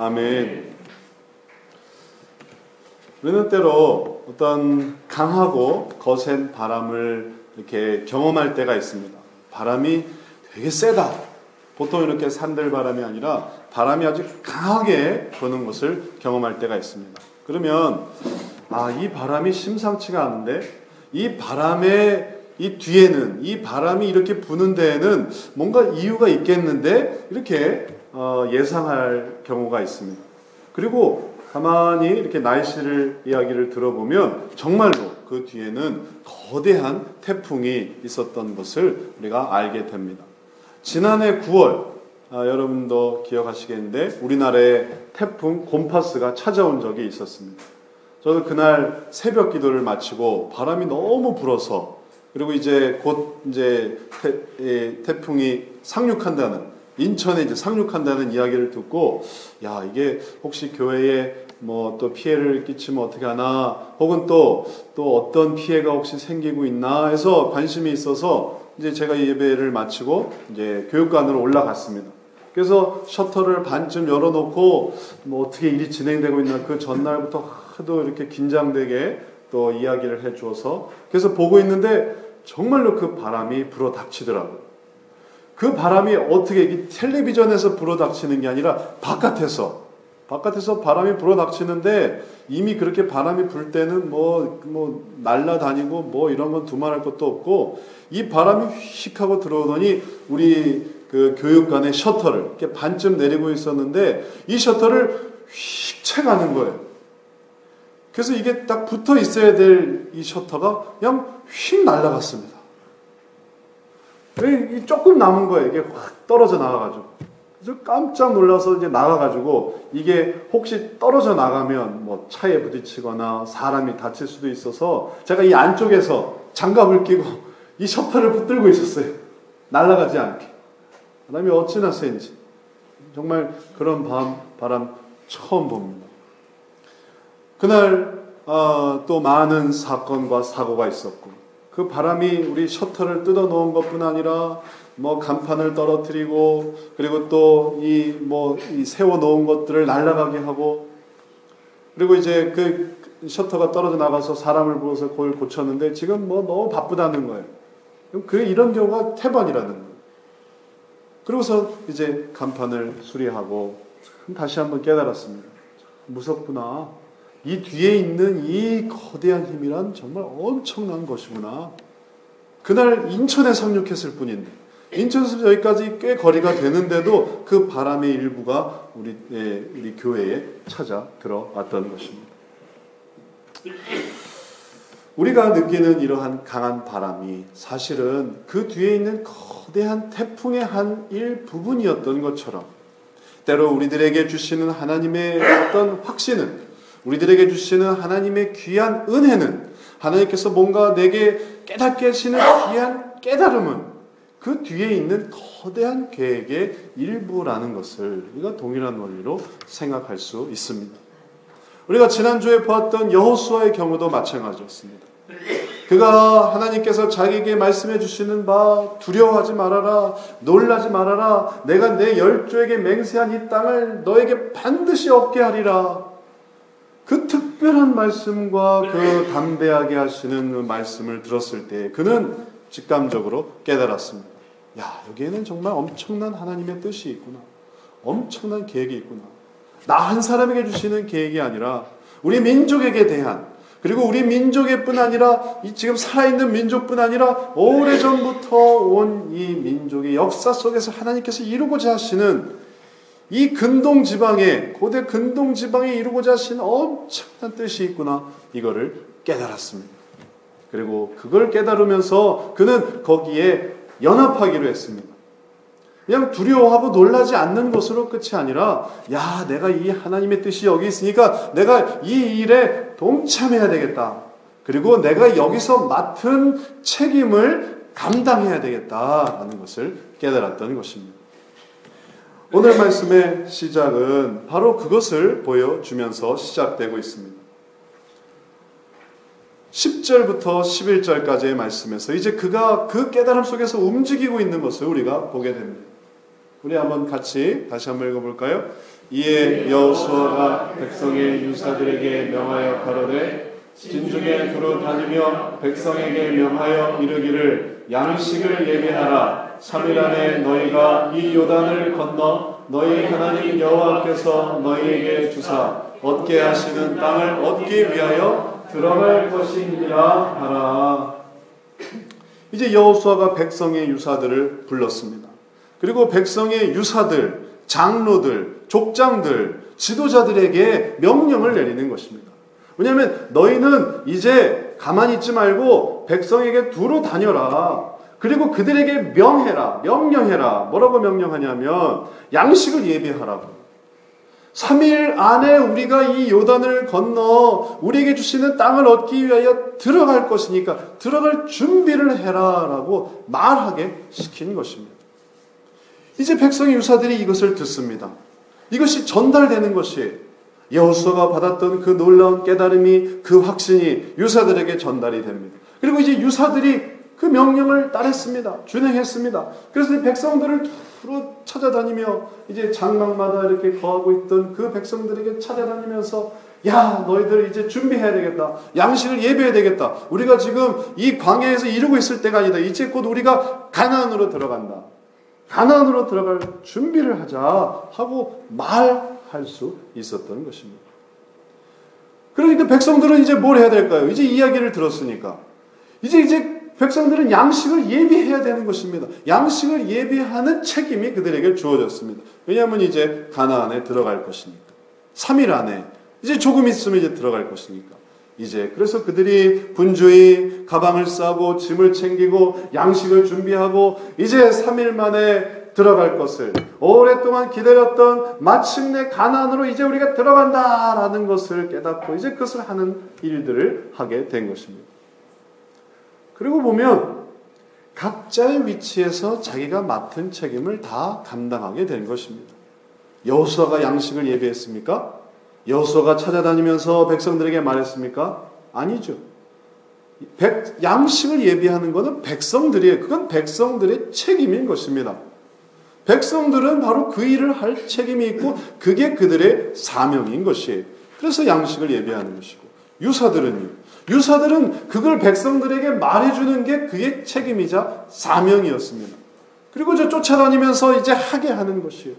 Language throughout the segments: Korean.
아멘. 우리는 때로 어떤 강하고 거센 바람을 이렇게 경험할 때가 있습니다. 바람이 되게 세다. 보통 이렇게 산들바람이 아니라 바람이 아주 강하게 부는 것을 경험할 때가 있습니다. 그러면 이 바람이 심상치가 않은데 이 바람의 이 뒤에는, 이 바람이 이렇게 부는 데에는 뭔가 이유가 있겠는데 이렇게 예상할 경우가 있습니다. 그리고 가만히 이렇게 날씨를 이야기를 들어보면 정말로 그 뒤에는 거대한 태풍이 있었던 것을 우리가 알게 됩니다. 지난해 9월 여러분도 기억하시겠는데 우리나라에 태풍 곰파스가 찾아온 적이 있었습니다. 저는 그날 새벽 기도를 마치고 바람이 너무 불어서 그리고 이제 곧 이제 태풍이 상륙한다는, 인천에 이제 상륙한다는 이야기를 듣고 이게 혹시 교회에 뭐 또 피해를 끼치면 어떻게 하나, 혹은 또 어떤 피해가 혹시 생기고 있나 해서 관심이 있어서 이제 제가 예배를 마치고 이제 교육관으로 올라갔습니다. 그래서 셔터를 반쯤 열어놓고 뭐 어떻게 일이 진행되고 있나 그 전날부터 하도 이렇게 긴장되게 또 이야기를 해주어서 그래서 보고 있는데 정말로 그 바람이 불어닥치더라고요. 그 바람이 어떻게 텔레비전에서 불어닥치는 게 아니라 바깥에서 바람이 불어닥치는데 이미 그렇게 바람이 불 때는 뭐 날아다니고 뭐 이런 건 두말할 것도 없고 이 바람이 휙 하고 들어오더니 우리 그 교육관의 셔터를 이렇게 반쯤 내리고 있었는데 이 셔터를 휙 채가는 거예요. 그래서 이게 딱 붙어 있어야 될 이 셔터가 그냥 휙 날아갔습니다. 조금 남은 거예요. 이게 확 떨어져 나가가지고. 그래서 깜짝 놀라서 이제 나가가지고 이게 혹시 떨어져 나가면 뭐 차에 부딪히거나 사람이 다칠 수도 있어서 제가 이 안쪽에서 장갑을 끼고 이 셔터를 붙들고 있었어요. 날아가지 않게. 바람이 어찌나 센지. 정말 그런 바람 처음 봅니다. 그날 또 많은 사건과 사고가 있었고 그 바람이 우리 셔터를 뜯어 놓은 것뿐 아니라 뭐 간판을 떨어뜨리고 그리고 또 이 세워 놓은 것들을 날아가게 하고 그리고 이제 그 셔터가 떨어져 나가서 사람을 부어서 그걸 고쳤는데 지금 뭐 너무 바쁘다는 거예요. 이런 경우가 태반이라는 거예요. 그러고서 이제 간판을 수리하고 다시 한번 깨달았습니다. 무섭구나. 이 뒤에 있는 이 거대한 힘이란 정말 엄청난 것이구나. 그날 인천에 상륙했을 뿐인데 인천에서 여기까지 꽤 거리가 되는데도 그 바람의 일부가 우리 교회에 찾아 들어왔던 것입니다. 우리가 느끼는 이러한 강한 바람이 사실은 그 뒤에 있는 거대한 태풍의 한 일부분이었던 것처럼 때로 우리들에게 주시는 하나님의 어떤 확신은 우리들에게 주시는 하나님의 귀한 은혜는 하나님께서 뭔가 내게 깨닫게 하시는 귀한 깨달음은 그 뒤에 있는 거대한 계획의 일부라는 것을 우리가 동일한 원리로 생각할 수 있습니다. 우리가 지난주에 보았던 여호수아의 경우도 마찬가지였습니다. 그가 하나님께서 자기에게 말씀해 주시는 바 두려워하지 말아라, 놀라지 말아라, 내가 내 열조에게 맹세한 이 땅을 너에게 반드시 얻게 하리라. 그 특별한 말씀과 그 담대하게 하시는 말씀을 들었을 때 그는 직감적으로 깨달았습니다. 여기에는 정말 엄청난 하나님의 뜻이 있구나. 엄청난 계획이 있구나. 나 한 사람에게 주시는 계획이 아니라 우리 민족에게 대한 그리고 우리 민족의 뿐 아니라 이 지금 살아있는 민족뿐 아니라 오래전부터 온 이 민족의 역사 속에서 하나님께서 이루고자 하시는 이 근동지방에 고대 근동지방에 이루고자 하신 엄청난 뜻이 있구나. 이거를 깨달았습니다. 그리고 그걸 깨달으면서 그는 거기에 연합하기로 했습니다. 그냥 두려워하고 놀라지 않는 것으로 끝이 아니라 내가 이 하나님의 뜻이 여기 있으니까 내가 이 일에 동참해야 되겠다. 그리고 내가 여기서 맡은 책임을 감당해야 되겠다라는 것을 깨달았던 것입니다. 오늘 말씀의 시작은 바로 그것을 보여주면서 시작되고 있습니다. 10절부터 11절까지의 말씀에서 이제 그가 그 깨달음 속에서 움직이고 있는 것을 우리가 보게 됩니다. 우리 한번 같이 다시 한번 읽어볼까요? 이에 여호수아가 백성의 유사들에게 명하여 가로되 진중에 두루 다니며 백성에게 명하여 이르기를 양식을 예비하라. 3일 안에 너희가 이 요단을 건너 너희 하나님 여호와께서 너희에게 주사 얻게 하시는 땅을 얻기 위하여 들어갈 것이니라 하라. 이제 여호수아가 백성의 유사들을 불렀습니다. 그리고 백성의 유사들, 장로들, 족장들, 지도자들에게 명령을 내리는 것입니다. 왜냐하면 너희는 이제 가만히 있지 말고 백성에게 두루 다녀라. 그리고 그들에게 명령해라. 뭐라고 명령하냐면 양식을 예비하라고. 3일 안에 우리가 이 요단을 건너 우리에게 주시는 땅을 얻기 위하여 들어갈 것이니까 들어갈 준비를 해라라고 말하게 시킨 것입니다. 이제 백성의 유사들이 이것을 듣습니다. 이것이 전달되는 것이 여호수아가 받았던 그 놀라운 깨달음이, 그 확신이 유사들에게 전달이 됩니다. 그리고 이제 유사들이 그 명령을 따랐습니다. 준행했습니다. 그래서 백성들을 두루 찾아다니며 이제 장막마다 이렇게 거하고 있던 그 백성들에게 찾아다니면서 야, 너희들 이제 준비해야 되겠다. 양식을 예배해야 되겠다. 우리가 지금 이 광야에서 이루고 있을 때가 아니다. 이제 곧 우리가 가나안으로 들어간다. 가나안으로 들어갈 준비를 하자 하고 말할 수 있었던 것입니다. 그러니까 백성들은 이제 뭘 해야 될까요? 이제 이야기를 들었으니까 이제 백성들은 양식을 예비해야 되는 것입니다. 양식을 예비하는 책임이 그들에게 주어졌습니다. 왜냐하면 이제 가나안에 들어갈 것이니까. 3일 안에 이제 조금 있으면 이제 들어갈 것이니까. 이제 그래서 그들이 분주히 가방을 싸고 짐을 챙기고 양식을 준비하고 이제 3일 만에 들어갈 것을 오랫동안 기다렸던 마침내 가나안으로 이제 우리가 들어간다라는 것을 깨닫고 이제 그것을 하는 일들을 하게 된 것입니다. 그리고 보면 각자의 위치에서 자기가 맡은 책임을 다 감당하게 된 것입니다. 여호수아가 양식을 예비했습니까? 여호수아가 찾아다니면서 백성들에게 말했습니까? 아니죠. 양식을 예비하는 것은 백성들이에요. 그건 백성들의 책임인 것입니다. 백성들은 바로 그 일을 할 책임이 있고 그게 그들의 사명인 것이에요. 그래서 양식을 예비하는 것이고 유사들은 그걸 백성들에게 말해주는 게 그의 책임이자 사명이었습니다. 그리고 쫓아다니면서 이제 하게 하는 것이에요.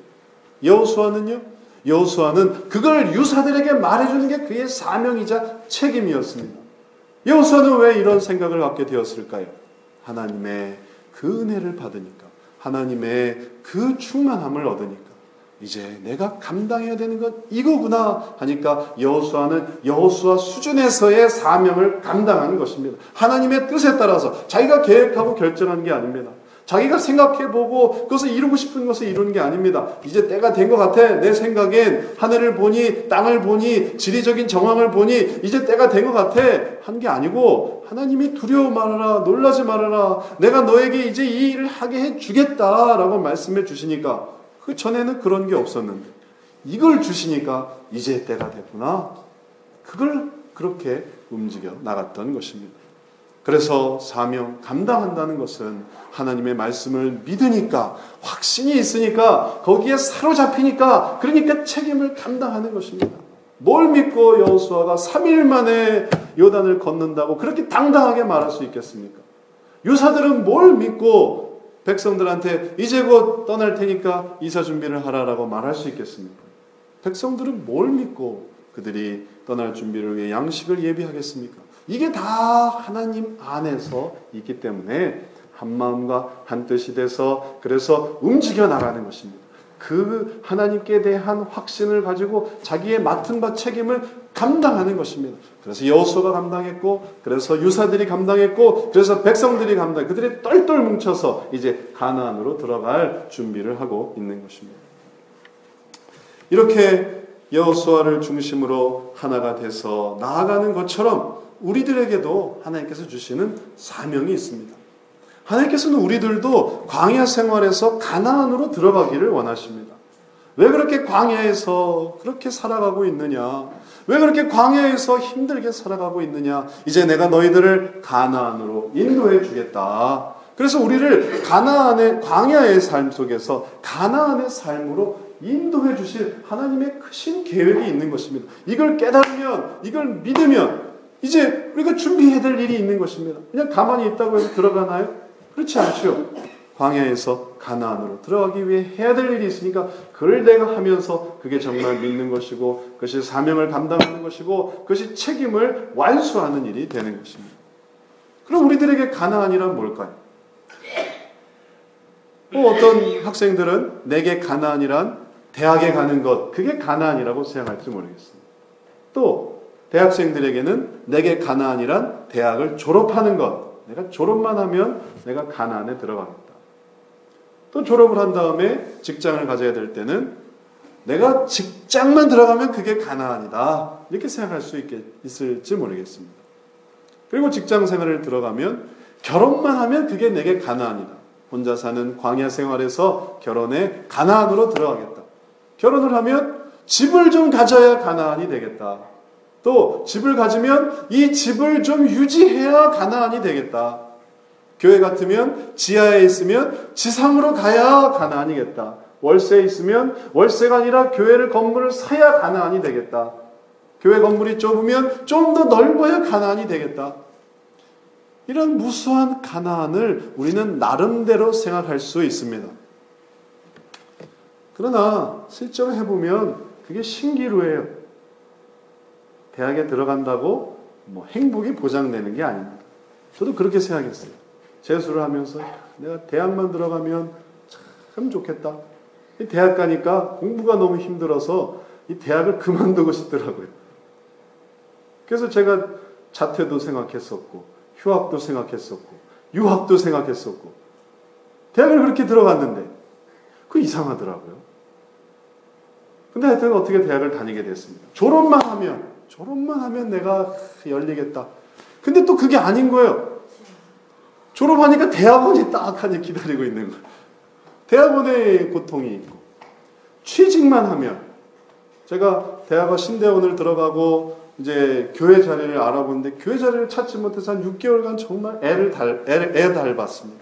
여호수아는 그걸 유사들에게 말해주는 게 그의 사명이자 책임이었습니다. 여호수아는 왜 이런 생각을 갖게 되었을까요? 하나님의 그 은혜를 받으니까, 하나님의 그 충만함을 얻으니까 이제 내가 감당해야 되는 건 이거구나 하니까 여호수아는 여호수아 수준에서의 사명을 감당하는 것입니다. 하나님의 뜻에 따라서 자기가 계획하고 결정한 게 아닙니다. 자기가 생각해보고 그것을 이루고 싶은 것을 이루는 게 아닙니다. 이제 때가 된 것 같아. 내 생각엔 하늘을 보니 땅을 보니 지리적인 정황을 보니 이제 때가 된 것 같아 한 게 아니고 하나님이 두려워 말아라, 놀라지 말아라, 내가 너에게 이제 이 일을 하게 해주겠다라고 말씀해 주시니까 그 전에는 그런 게 없었는데 이걸 주시니까 이제 때가 됐구나. 그걸 그렇게 움직여 나갔던 것입니다. 그래서 사명 감당한다는 것은 하나님의 말씀을 믿으니까, 확신이 있으니까, 거기에 사로잡히니까, 그러니까 책임을 감당하는 것입니다. 뭘 믿고 여호수아가 3일 만에 요단을 건넌다고 그렇게 당당하게 말할 수 있겠습니까? 유사들은 뭘 믿고 백성들한테 이제 곧 떠날 테니까 이사 준비를 하라라고 말할 수 있겠습니까? 백성들은 뭘 믿고 그들이 떠날 준비를 위해 양식을 예비하겠습니까? 이게 다 하나님 안에서 있기 때문에 한 마음과 한 뜻이 돼서 그래서 움직여 나가는 것입니다. 그 하나님께 대한 확신을 가지고 자기의 맡은 바 책임을 감당하는 것입니다. 그래서 여호수아가 감당했고, 그래서 유사들이 감당했고, 그래서 백성들이 그들이 똘똘 뭉쳐서 이제 가나안으로 들어갈 준비를 하고 있는 것입니다. 이렇게 여호수아를 중심으로 하나가 돼서 나아가는 것처럼 우리들에게도 하나님께서 주시는 사명이 있습니다. 하나님께서는 우리들도 광야 생활에서 가나안으로 들어가기를 원하십니다. 왜 그렇게 광야에서 그렇게 살아가고 있느냐? 왜 그렇게 광야에서 힘들게 살아가고 있느냐? 이제 내가 너희들을 가나안으로 인도해 주겠다. 그래서 우리를 가나안의 광야의 삶 속에서 가나안의 삶으로 인도해 주실 하나님의 크신 계획이 있는 것입니다. 이걸 깨달으면, 이걸 믿으면 이제 우리가 준비해야 될 일이 있는 것입니다. 그냥 가만히 있다고 해서 들어가나요? 그렇지 않죠. 광야에서 가나안으로 들어가기 위해 해야 될 일이 있으니까 그걸 내가 하면서 그게 정말 믿는 것이고 그것이 사명을 감당하는 것이고 그것이 책임을 완수하는 일이 되는 것입니다. 그럼 우리들에게 가나안이란 뭘까요? 어떤 학생들은 내게 가나안이란 대학에 가는 것, 그게 가나안이라고 생각할지 모르겠습니다. 또 대학생들에게는 내게 가나안이란 대학을 졸업하는 것, 내가 졸업만 하면 내가 가나안에 들어가겠다. 또 졸업을 한 다음에 직장을 가져야 될 때는 내가 직장만 들어가면 그게 가나안이다. 이렇게 생각할 수 있을지 모르겠습니다. 그리고 직장 생활을 들어가면 결혼만 하면 그게 내게 가나안이다. 혼자 사는 광야 생활에서 결혼에 가나안으로 들어가겠다. 결혼을 하면 집을 좀 가져야 가나안이 되겠다. 또 집을 가지면 이 집을 좀 유지해야 가나안이 되겠다. 교회 같으면 지하에 있으면 지상으로 가야 가나안이겠다. 월세에 있으면 월세가 아니라 교회를 건물을 사야 가나안이 되겠다. 교회 건물이 좁으면 좀 더 넓어야 가나안이 되겠다. 이런 무수한 가나안을 우리는 나름대로 생각할 수 있습니다. 그러나 실제로 해보면 그게 신기루예요. 대학에 들어간다고 행복이 보장되는 게 아닙니다. 저도 그렇게 생각했어요. 재수를 하면서 내가 대학만 들어가면 참 좋겠다. 대학 가니까 공부가 너무 힘들어서 이 대학을 그만두고 싶더라고요. 그래서 제가 자퇴도 생각했었고 휴학도 생각했었고 유학도 생각했었고 대학을 그렇게 들어갔는데 그거 이상하더라고요. 근데 하여튼 어떻게 대학을 다니게 됐습니다. 졸업만 하면 내가 열리겠다. 근데 또 그게 아닌 거예요. 졸업하니까 대학원이 딱하니 기다리고 있는 거예요. 대학원에 고통이 있고 취직만 하면 제가 대학원 신대원을 들어가고 이제 교회 자리를 알아보는데 교회 자리를 찾지 못해서 한 6개월간 정말 애 달봤습니다.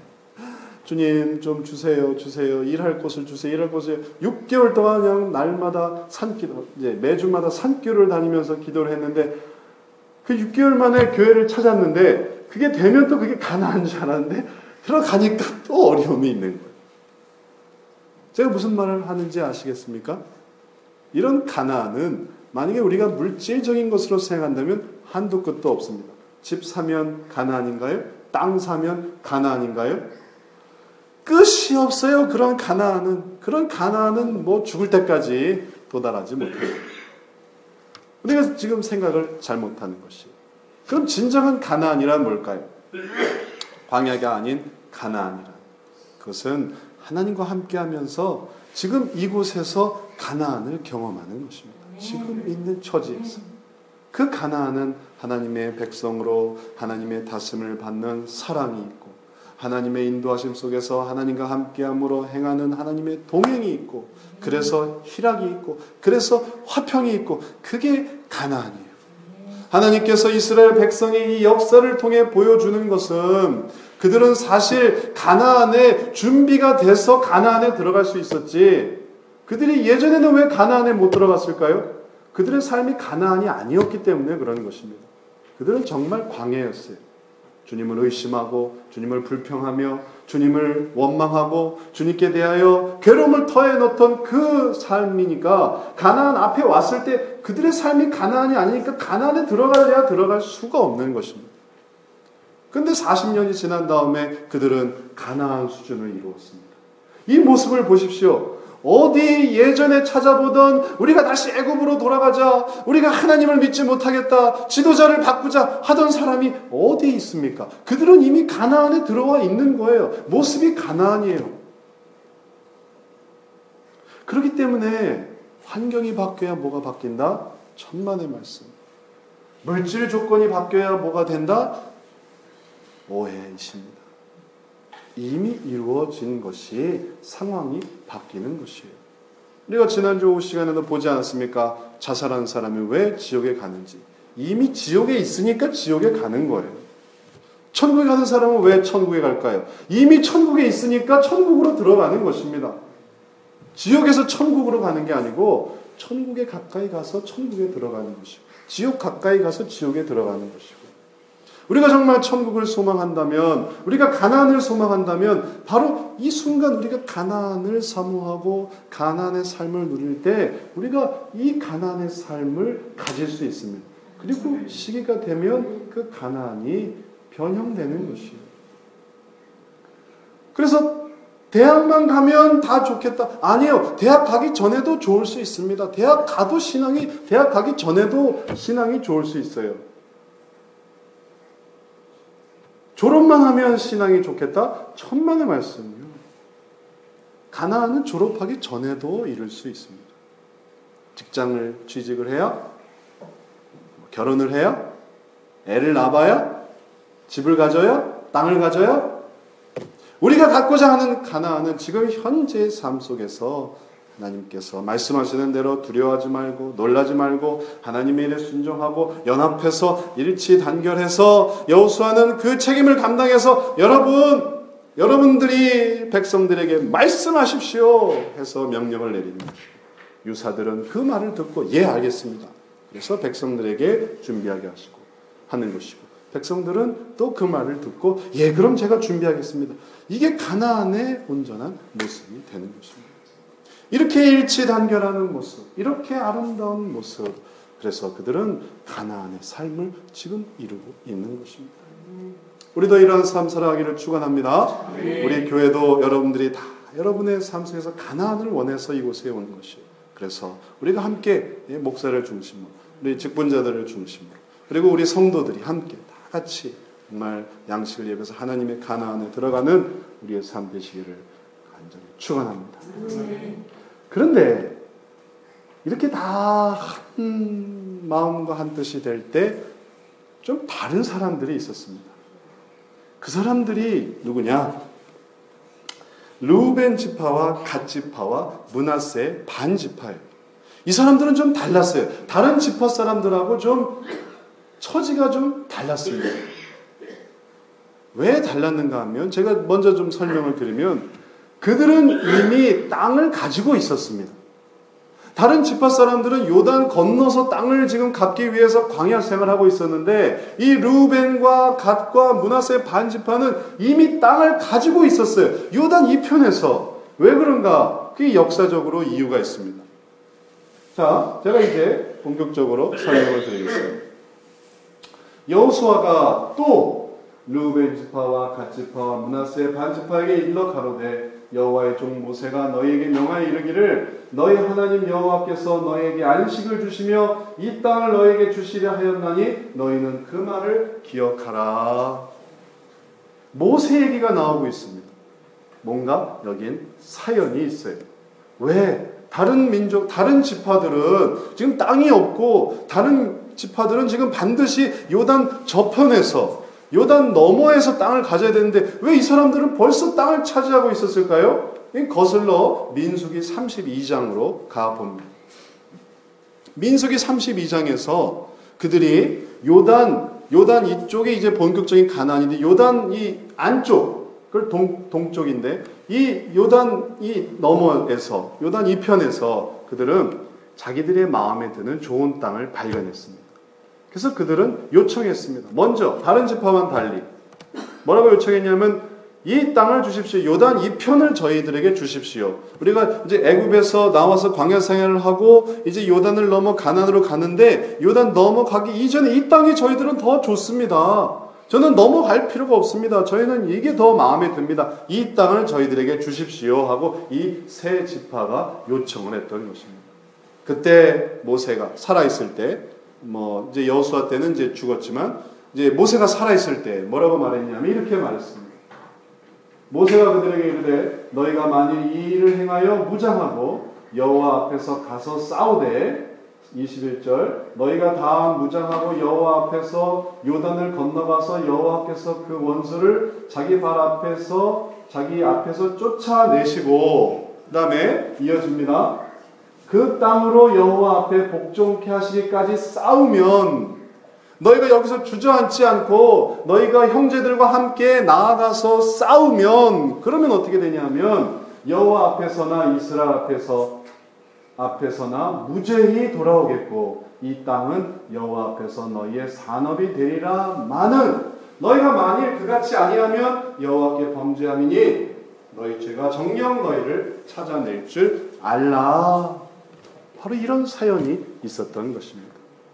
주님 좀 주세요. 일할 곳을 주세요. 6개월 동안 그냥 날마다 산기도, 이제 매주마다 산교를 다니면서 기도를 했는데 그 6개월 만에 교회를 찾았는데 그게 되면 또 그게 가나안인 줄 알았는데 들어가니까 또 어려움이 있는 거예요. 제가 무슨 말을 하는지 아시겠습니까? 이런 가나안은 만약에 우리가 물질적인 것으로 생각한다면 한도 끝도 없습니다. 집 사면 가나안인가요? 땅 사면 가나안인가요? 끝이 없어요. 그런 가나안은 뭐 죽을 때까지 도달하지 못해요. 우리가 지금 생각을 잘못하는 것이에요. 그럼 진정한 가나안이란 뭘까요? 광야가 아닌 가나안이란 그것은 하나님과 함께하면서 지금 이곳에서 가나안을 경험하는 것입니다. 지금 있는 처지에서 그 가나안은 하나님의 백성으로 하나님의 다스림을 받는 사랑이 있고 하나님의 인도하심 속에서 하나님과 함께함으로 행하는 하나님의 동행이 있고 그래서 희락이 있고 그래서 화평이 있고 그게 가나안이에요. 하나님께서 이스라엘 백성의 이 역사를 통해 보여주는 것은 그들은 사실 가나안에 준비가 돼서 가나안에 들어갈 수 있었지 그들이 예전에는 왜 가나안에 못 들어갔을까요? 그들의 삶이 가나안이 아니었기 때문에 그런 것입니다. 그들은 정말 광야였어요. 주님을 의심하고 주님을 불평하며 주님을 원망하고 주님께 대하여 괴로움을 터해놓던 그 삶이니까 가나안 앞에 왔을 때 그들의 삶이 가나안이 아니니까 가나안에 들어가야 들어갈 수가 없는 것입니다. 그런데 40년이 지난 다음에 그들은 가나안 수준을 이루었습니다. 이 모습을 보십시오. 어디 예전에 찾아보던 우리가 다시 애굽으로 돌아가자, 우리가 하나님을 믿지 못하겠다, 지도자를 바꾸자 하던 사람이 어디 있습니까? 그들은 이미 가나안에 들어와 있는 거예요. 모습이 가나안이에요. 그렇기 때문에 환경이 바뀌어야 뭐가 바뀐다? 천만의 말씀. 물질 조건이 바뀌어야 뭐가 된다? 오해이십니다. 이미 이루어진 것이 상황이 바뀌는 것이에요. 우리가 지난주 시간에도 보지 않았습니까? 자살한 사람이 왜 지옥에 가는지. 이미 지옥에 있으니까 지옥에 가는 거예요. 천국에 가는 사람은 왜 천국에 갈까요? 이미 천국에 있으니까 천국으로 들어가는 것입니다. 지옥에서 천국으로 가는 게 아니고 천국에 가까이 가서 천국에 들어가는 것이고, 지옥 가까이 가서 지옥에 들어가는 것이고, 우리가 정말 천국을 소망한다면, 우리가 가나안을 소망한다면 바로 이 순간 우리가 가나안을 사모하고 가나안의 삶을 누릴 때 우리가 이 가나안의 삶을 가질 수 있습니다. 그리고 시기가 되면 그 가나안이 변형되는 것이에요. 그래서 대학만 가면 다 좋겠다. 아니에요. 대학 가기 전에도 좋을 수 있습니다. 대학 가기 전에도 신앙이 좋을 수 있어요. 졸업만 하면 신앙이 좋겠다? 천만의 말씀이요. 가나안은 졸업하기 전에도 이룰 수 있습니다. 취직을 해야? 결혼을 해야? 애를 낳아야? 집을 가져야? 땅을 가져야? 우리가 갖고자 하는 가나안은 지금 현재의 삶 속에서 하나님께서 말씀하시는 대로 두려워하지 말고 놀라지 말고 하나님의 일에 순종하고 연합해서 일치 단결해서 여호수아는 그 책임을 감당해서 여러분들이 백성들에게 말씀하십시오 해서 명령을 내립니다. 유사들은 그 말을 듣고 예 알겠습니다. 그래서 백성들에게 준비하게 하시고 하는 것이고, 백성들은 또 그 말을 듣고 예 그럼 제가 준비하겠습니다. 이게 가나안의 온전한 모습이 되는 것입니다. 이렇게 일치단결하는 모습, 이렇게 아름다운 모습, 그래서 그들은 가나안의 삶을 지금 이루고 있는 것입니다. 우리도 이러한 삶 살아가기를 축원합니다. 우리 교회도 여러분들이 다 여러분의 삶 속에서 가나안을 원해서 이곳에 오는 것이에요. 그래서 우리가 함께 목사를 중심으로, 우리 직분자들을 중심으로, 그리고 우리 성도들이 함께 다 같이 정말 양식을 예배해서 하나님의 가나안에 들어가는 우리의 삶 되시기를 간절히 축원합니다. 그런데 이렇게 다 한 마음과 한 뜻이 될 때 좀 다른 사람들이 있었습니다. 그 사람들이 누구냐? 르우벤 지파와 갓 지파와 므낫세 반 지파예요. 이 사람들은 좀 달랐어요. 다른 지파 사람들하고 좀 처지가 좀 달랐습니다. 왜 달랐는가 하면 제가 먼저 좀 설명을 드리면 그들은 이미 땅을 가지고 있었습니다. 다른 지파 사람들은 요단 건너서 땅을 지금 갖기 위해서 광야 생활하고 있었는데 이 르우벤과 갓과 므낫세 반 지파는 이미 땅을 가지고 있었어요. 요단 이편에서. 왜 그런가? 그게 역사적으로 이유가 있습니다. 자, 제가 이제 본격적으로 설명을 드리겠습니다. 여호수아가 또 르우벤 지파와 갓 지파와 므낫세 반 지파에게 일러 가로되 여호와의 종 모세가 너희에게 명하여 이르기를 너희 하나님 여호와께서 너희에게 안식을 주시며 이 땅을 너희에게 주시려 하였나니 너희는 그 말을 기억하라. 모세 얘기가 나오고 있습니다. 뭔가 여긴 사연이 있어요. 왜? 다른 민족, 다른 지파들은 지금 땅이 없고 다른 지파들은 지금 반드시 요단 저편에서 요단 너머에서 땅을 가져야 되는데 왜 이 사람들은 벌써 땅을 차지하고 있었을까요? 거슬러 민수기 32장으로 가봅니다. 민수기 32장에서 그들이 요단 이쪽이 이제 본격적인 가나안인데 요단 이 안쪽, 그걸 동쪽인데 이 요단 이 너머에서 요단 이편에서 그들은 자기들의 마음에 드는 좋은 땅을 발견했습니다. 그래서 그들은 요청했습니다. 먼저 다른 지파와는 달리 뭐라고 요청했냐면 이 땅을 주십시오. 요단 이편을 저희들에게 주십시오. 우리가 이제 애굽에서 나와서 광야 생활을 하고 이제 요단을 넘어 가나안으로 가는데 요단 넘어가기 이전에 이 땅이 저희들은 더 좋습니다. 저는 넘어갈 필요가 없습니다. 저희는 이게 더 마음에 듭니다. 이 땅을 저희들에게 주십시오 하고 이 세 지파가 요청을 했던 것입니다. 그때 모세가 살아있을 때 이제 여호수아 때는 이제 죽었지만 이제 모세가 살아있을 때 뭐라고 말했냐면 이렇게 말했습니다. 모세가 그들에게 이르되 너희가 만일 이 일을 행하여 무장하고 여호와 앞에서 가서 싸우되 21절 너희가 다 무장하고 여호와 앞에서 요단을 건너가서 여호와께서 그 원수를 자기 앞에서 쫓아내시고 그 다음에 이어집니다. 그 땅으로 여호와 앞에 복종케 하시기까지 싸우면 너희가 여기서 주저앉지 않고 너희가 형제들과 함께 나아가서 싸우면 그러면 어떻게 되냐면 여호와 앞에서나 이스라엘 앞에서나 무죄히 돌아오겠고 이 땅은 여호와 앞에서 너희의 산업이 되리라. 마는 너희가 만일 그같이 아니하면 여호와께 범죄함이니 너희 죄가 정녕 너희를 찾아낼 줄 알라. 바로 이런 사연이 있었던 것입니다.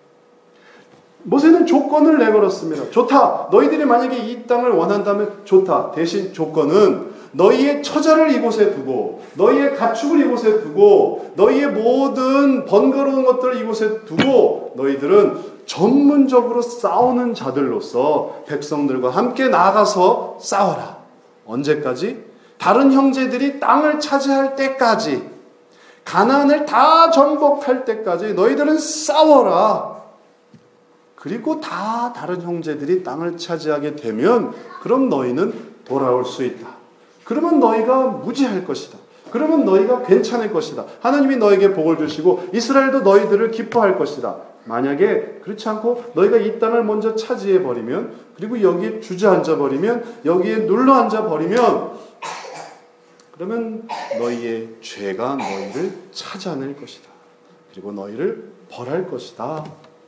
모세는 조건을 내걸었습니다. 좋다. 너희들이 만약에 이 땅을 원한다면 좋다. 대신 조건은 너희의 처자를 이곳에 두고 너희의 가축을 이곳에 두고 너희의 모든 번거로운 것들을 이곳에 두고 너희들은 전문적으로 싸우는 자들로서 백성들과 함께 나아가서 싸워라. 언제까지? 다른 형제들이 땅을 차지할 때까지, 가나안을 다 정복할 때까지 너희들은 싸워라. 그리고 다 다른 형제들이 땅을 차지하게 되면 그럼 너희는 돌아올 수 있다. 그러면 너희가 무지할 것이다. 그러면 너희가 괜찮을 것이다. 하나님이 너에게 복을 주시고 이스라엘도 너희들을 기뻐할 것이다. 만약에 그렇지 않고 너희가 이 땅을 먼저 차지해 버리면, 그리고 여기에 주저앉아 버리면, 여기에 눌러 앉아 버리면, 그러면 너희의 죄가 너희를 찾아낼 것이다. 그리고 너희를 벌할 것이다.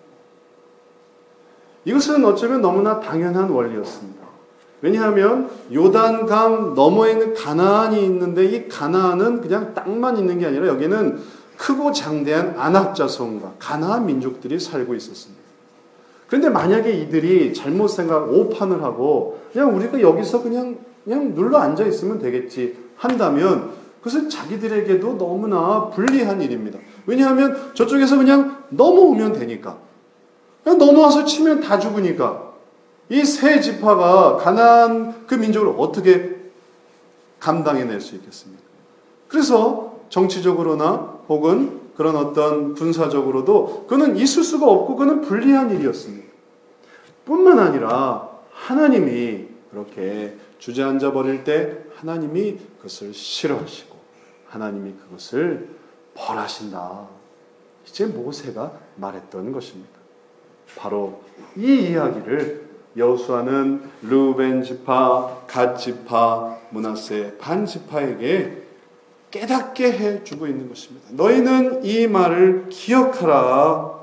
이것은 어쩌면 너무나 당연한 원리였습니다. 왜냐하면 요단강 너머에 있는 가나안이 있는데 이 가나안은 그냥 땅만 있는 게 아니라 여기는 크고 장대한 아낙자손과 가나안 민족들이 살고 있었습니다. 그런데 만약에 이들이 잘못 오판을 하고 그냥 우리가 여기서 그냥 눌러 앉아 있으면 되겠지 한다면 그것은 자기들에게도 너무나 불리한 일입니다. 왜냐하면 저쪽에서 그냥 넘어오면 되니까. 그냥 넘어와서 치면 다 죽으니까. 이 세 지파가 가나안 그 민족을 어떻게 감당해낼 수 있겠습니까? 그래서 정치적으로나 혹은 그런 어떤 군사적으로도 그는 있을 수가 없고 그는 불리한 일이었습니다. 뿐만 아니라 하나님이 그렇게 주저앉아 버릴 때 하나님이 그것을 싫어하시고 하나님이 그것을 벌하신다. 이제 모세가 말했던 것입니다. 바로 이 이야기를 여호수아는 르우벤 지파, 갓 지파, 므낫세 반 지파에게 깨닫게 해주고 있는 것입니다. 너희는 이 말을 기억하라.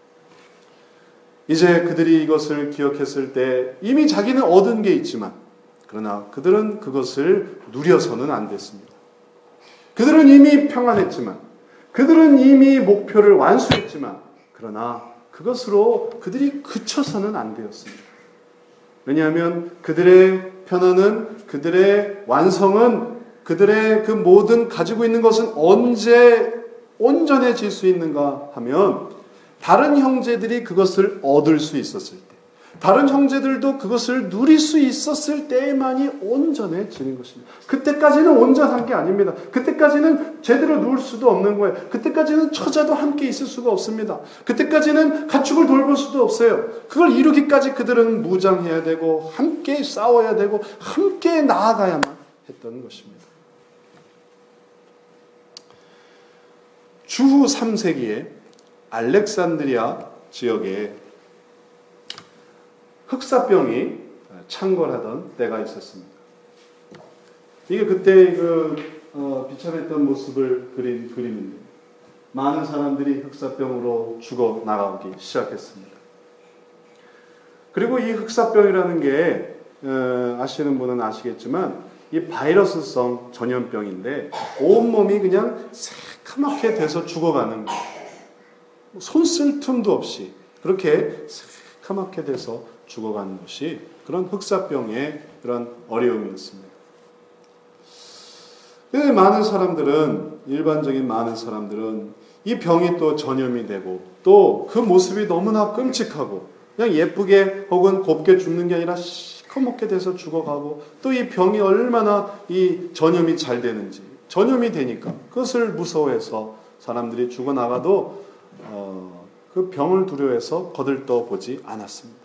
이제 그들이 이것을 기억했을 때 이미 자기는 얻은 게 있지만 그러나 그들은 그것을 누려서는 안 됐습니다. 그들은 이미 평안했지만 그들은 이미 목표를 완수했지만 그러나 그것으로 그들이 그쳐서는 안 되었습니다. 왜냐하면 그들의 편안은, 그들의 완성은, 그들의 그 모든 가지고 있는 것은 언제 온전해질 수 있는가 하면 다른 형제들이 그것을 얻을 수 있었을 때, 다른 형제들도 그것을 누릴 수 있었을 때만이 온전해지는 것입니다. 그때까지는 온전한 게 아닙니다. 그때까지는 제대로 누울 수도 없는 거예요. 그때까지는 처자도 함께 있을 수가 없습니다. 그때까지는 가축을 돌볼 수도 없어요. 그걸 이루기까지 그들은 무장해야 되고 함께 싸워야 되고 함께 나아가야만 했던 것입니다. 주후 3세기에 알렉산드리아 지역에 흑사병이 창궐하던 때가 있었습니다. 이게 그때 비참했던 모습을 그린 그림인데 많은 사람들이 흑사병으로 죽어 나가기 시작했습니다. 그리고 이 흑사병이라는 게 아시는 분은 아시겠지만 이 바이러스성 전염병인데 온몸이 그냥 새카맣게 돼서 죽어가는 거예요. 손 쓸 틈도 없이 그렇게 새카맣게 돼서 죽어가는 것이 그런 흑사병의 그런 어려움이었습니다. 많은 사람들은, 일반적인 많은 사람들은 이 병이 또 전염이 되고 또 그 모습이 너무나 끔찍하고 그냥 예쁘게 혹은 곱게 죽는 게 아니라 시커멓게 돼서 죽어가고 또 이 병이 얼마나 이 전염이 잘 되는지, 전염이 되니까 그것을 무서워해서 사람들이 죽어나가도 그 병을 두려워해서 거들떠 보지 않았습니다.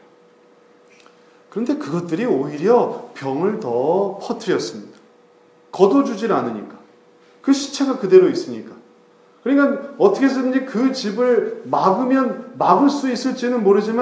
그런데 그것들이 오히려 병을 더 퍼뜨렸습니다. 거둬주질 않으니까. 그 시체가 그대로 있으니까. 그러니까 어떻게 해서든지 그 집을 막을 수 있을지는 모르지만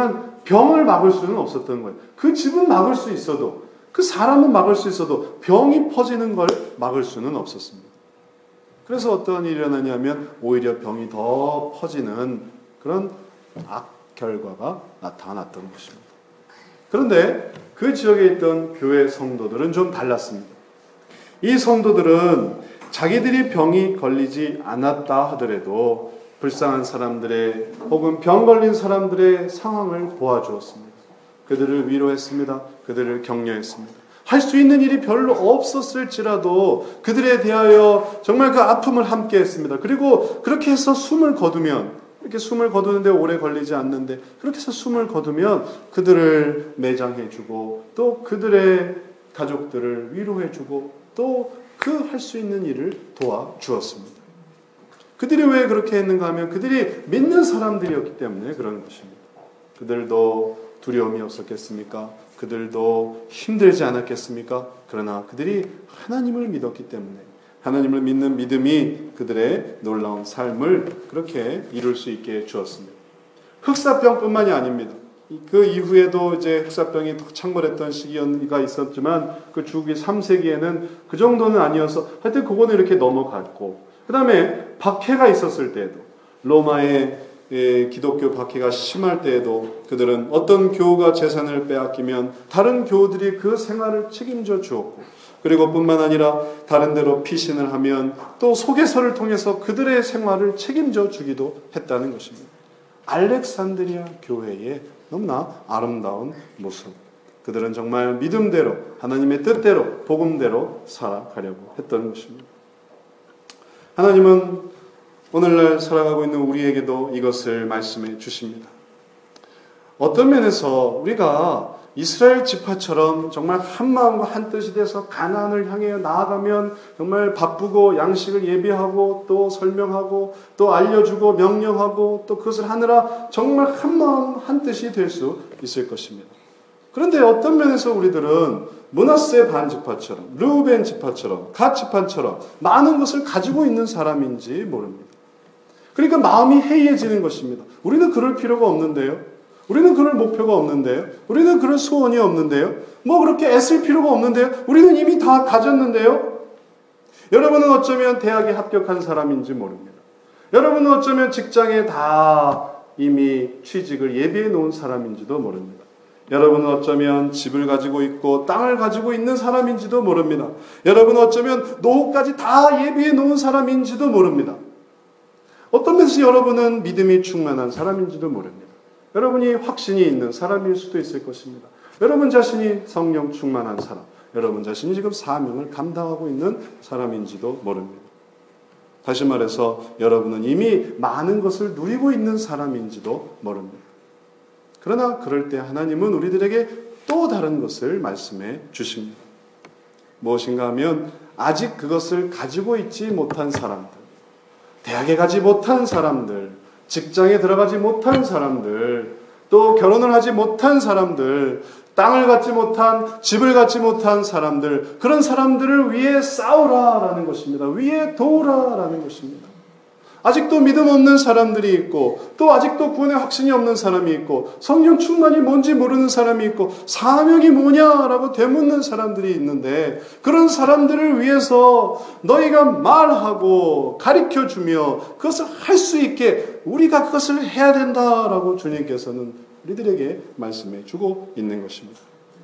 병을 막을 수는 없었던 거예요. 그 집은 막을 수 있어도, 그 사람은 막을 수 있어도 병이 퍼지는 걸 막을 수는 없었습니다. 그래서 어떤 일이 일어나냐면 오히려 병이 더 퍼지는 그런 악 결과가 나타났던 것입니다. 그런데 그 지역에 있던 교회 성도들은 좀 달랐습니다. 이 성도들은 자기들이 병이 걸리지 않았다 하더라도 불쌍한 사람들의 혹은 병 걸린 사람들의 상황을 도와주었습니다. 그들을 위로했습니다. 그들을 격려했습니다. 할 수 있는 일이 별로 없었을지라도 그들에 대하여 정말 그 아픔을 함께 했습니다. 그리고 그렇게 해서 숨을 거두면, 이렇게 숨을 거두는데 오래 걸리지 않는데 그렇게 해서 숨을 거두면 그들을 매장해주고 또 그들의 가족들을 위로해주고 또 그 할 수 있는 일을 도와주었습니다. 그들이 왜 그렇게 했는가 하면 그들이 믿는 사람들이었기 때문에 그런 것입니다. 그들도 두려움이 없었겠습니까? 그들도 힘들지 않았겠습니까? 그러나 그들이 하나님을 믿었기 때문에 하나님을 믿는 믿음이 그들의 놀라운 삶을 그렇게 이룰 수 있게 주었습니다. 흑사병뿐만이 아닙니다. 그 이후에도 이제 흑사병이 더 창궐했던 시기가 있었지만 그 주기 3세기에는 그 정도는 아니어서 하여튼 그거는 이렇게 넘어갔고, 그 다음에 박해가 있었을 때에도 로마의 기독교 박해가 심할 때에도 그들은 어떤 교우가 재산을 빼앗기면 다른 교우들이 그 생활을 책임져 주었고, 그리고 뿐만 아니라 다른 데로 피신을 하면 또 소개서를 통해서 그들의 생활을 책임져 주기도 했다는 것입니다. 알렉산드리아 교회의 너무나 아름다운 모습. 그들은 정말 믿음대로 하나님의 뜻대로 복음대로 살아가려고 했던 것입니다. 하나님은 오늘날 살아가고 있는 우리에게도 이것을 말씀해 주십니다. 어떤 면에서 우리가 이스라엘 지파처럼 정말 한 마음과 한 뜻이 돼서 가나안을 향해 나아가면 정말 바쁘고 양식을 예비하고 또 설명하고 또 알려주고 명령하고 또 그것을 하느라 정말 한 마음 한 뜻이 될 수 있을 것입니다. 그런데 어떤 면에서 우리들은 므낫세 반지파처럼 르우벤 지파처럼 갓 지파처럼 많은 것을 가지고 있는 사람인지 모릅니다. 그러니까 마음이 해이해지는 것입니다. 우리는 그럴 필요가 없는데요. 우리는 그럴 목표가 없는데요. 우리는 그럴 소원이 없는데요. 뭐 그렇게 애쓸 필요가 없는데요. 우리는 이미 다 가졌는데요. 여러분은 어쩌면 대학에 합격한 사람인지 모릅니다. 여러분은 어쩌면 직장에 다 이미 취직을 예비해 놓은 사람인지도 모릅니다. 여러분은 어쩌면 집을 가지고 있고 땅을 가지고 있는 사람인지도 모릅니다. 여러분은 어쩌면 노후까지 다 예비해 놓은 사람인지도 모릅니다. 어떤 면에서 여러분은 믿음이 충만한 사람인지도 모릅니다. 여러분이 확신이 있는 사람일 수도 있을 것입니다. 여러분 자신이 성령 충만한 사람, 여러분 자신이 지금 사명을 감당하고 있는 사람인지도 모릅니다. 다시 말해서 여러분은 이미 많은 것을 누리고 있는 사람인지도 모릅니다. 그러나 그럴 때 하나님은 우리들에게 또 다른 것을 말씀해 주십니다. 무엇인가 하면 아직 그것을 가지고 있지 못한 사람들, 대학에 가지 못한 사람들, 직장에 들어가지 못한 사람들, 또 결혼을 하지 못한 사람들, 땅을 갖지 못한, 집을 갖지 못한 사람들, 그런 사람들을 위해 싸우라라는 것입니다. 위해 도우라라는 것입니다. 아직도 믿음 없는 사람들이 있고, 또 아직도 구원의 확신이 없는 사람이 있고, 성령 충만이 뭔지 모르는 사람이 있고, 사명이 뭐냐라고 되묻는 사람들이 있는데, 그런 사람들을 위해서 너희가 말하고 가르쳐주며 그것을 할 수 있게 우리가 그것을 해야 된다라고 주님께서는 우리들에게 말씀해 주고 있는 것입니다.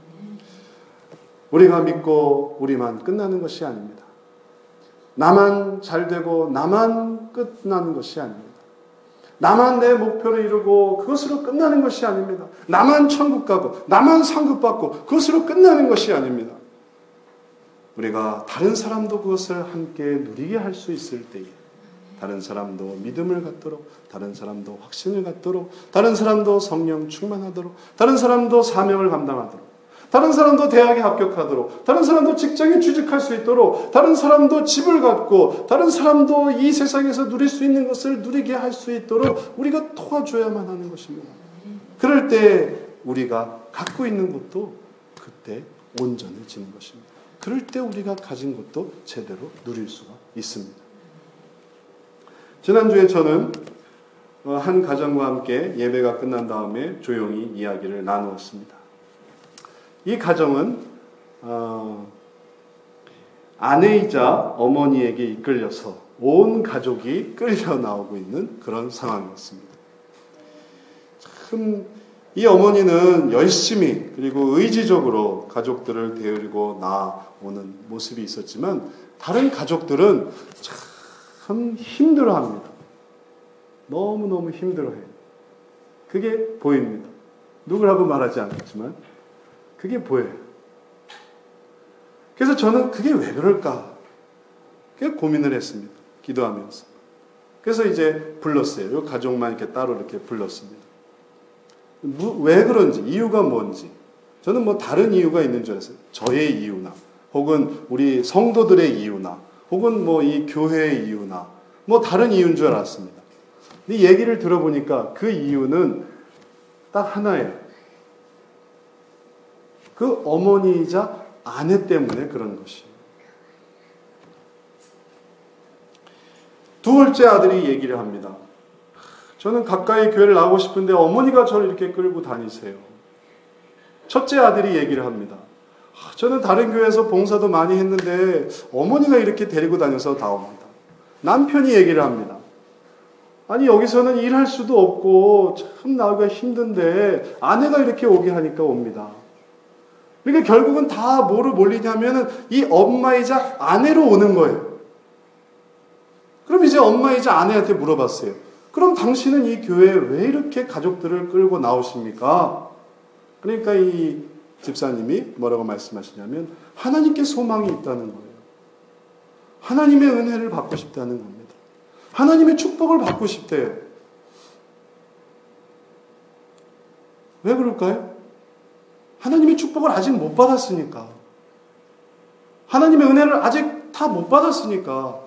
우리가 믿고 우리만 끝나는 것이 아닙니다. 나만 잘 되고 나만 끝나는 것이 아닙니다. 나만 내 목표를 이루고 그것으로 끝나는 것이 아닙니다. 나만 천국 가고 나만 상급 받고 그것으로 끝나는 것이 아닙니다. 우리가 다른 사람도 그것을 함께 누리게 할 수 있을 때에 다른 사람도 믿음을 갖도록, 다른 사람도 확신을 갖도록, 다른 사람도 성령 충만하도록, 다른 사람도 사명을 감당하도록, 다른 사람도 대학에 합격하도록, 다른 사람도 직장에 취직할 수 있도록, 다른 사람도 집을 갖고, 다른 사람도 이 세상에서 누릴 수 있는 것을 누리게 할 수 있도록 우리가 도와줘야만 하는 것입니다. 그럴 때 우리가 갖고 있는 것도 그때 온전해지는 것입니다. 그럴 때 우리가 가진 것도 제대로 누릴 수가 있습니다. 지난주에 저는 한 가정과 함께 예배가 끝난 다음에 조용히 이야기를 나누었습니다. 이 가정은 아내이자 어머니에게 이끌려서 온 가족이 끌려 나오고 있는 그런 상황이었습니다. 참 이 어머니는 열심히 그리고 의지적으로 가족들을 데리고 나오는 모습이 있었지만 다른 가족들은 참 힘들어합니다. 너무너무 힘들어해요. 그게 보입니다. 누구라고 말하지 않겠지만 그게 보여요. 그래서 저는 그게 왜 그럴까? 그게 고민을 했습니다. 기도하면서. 그래서 이제 불렀어요. 이 가족만 이렇게 따로 이렇게 불렀습니다. 왜 그런지, 이유가 뭔지. 저는 뭐 다른 이유가 있는 줄 알았어요. 저의 이유나, 혹은 우리 성도들의 이유나, 혹은 뭐 이 교회의 이유나, 뭐 다른 이유인 줄 알았습니다. 이 얘기를 들어보니까 그 이유는 딱 하나예요. 그 어머니이자 아내 때문에 그런 것이에요. 둘째 아들이 얘기를 합니다. 저는 가까이 교회를 나오고 싶은데 어머니가 저를 이렇게 끌고 다니세요. 첫째 아들이 얘기를 합니다. 저는 다른 교회에서 봉사도 많이 했는데 어머니가 이렇게 데리고 다녀서 나옵니다. 남편이 얘기를 합니다. 아니 여기서는 일할 수도 없고 참 나오기가 힘든데 아내가 이렇게 오게 하니까 옵니다. 그러니까 결국은 다 뭐로 몰리냐면은 이 엄마이자 아내로 오는 거예요. 그럼 이제 엄마이자 아내한테 물어봤어요. 그럼 당신은 이 교회에 왜 이렇게 가족들을 끌고 나오십니까? 그러니까 이 집사님이 뭐라고 말씀하시냐면 하나님께 소망이 있다는 거예요. 하나님의 은혜를 받고 싶다는 겁니다. 하나님의 축복을 받고 싶대요. 왜 그럴까요? 하나님의 축복을 아직 못 받았으니까. 하나님의 은혜를 아직 다 못 받았으니까.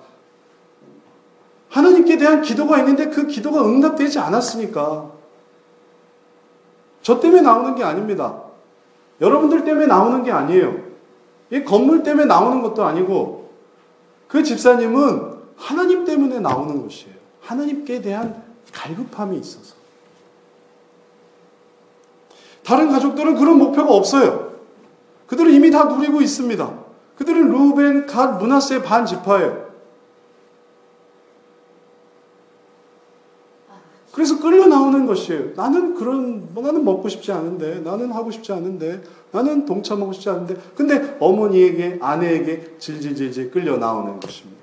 하나님께 대한 기도가 있는데 그 기도가 응답되지 않았으니까. 저 때문에 나오는 게 아닙니다. 여러분들 때문에 나오는 게 아니에요. 이 건물 때문에 나오는 것도 아니고 그 집사님은 하나님 때문에 나오는 것이에요. 하나님께 대한 갈급함이 있어서. 다른 가족들은 그런 목표가 없어요. 그들은 이미 다 누리고 있습니다. 그들은 루벤, 갓, 므낫세 반 지파예요. 그래서 끌려 나오는 것이에요. 나는 나는 먹고 싶지 않은데, 나는 하고 싶지 않은데, 나는 동참하고 싶지 않은데, 근데 어머니에게, 아내에게 질질질질 끌려 나오는 것입니다.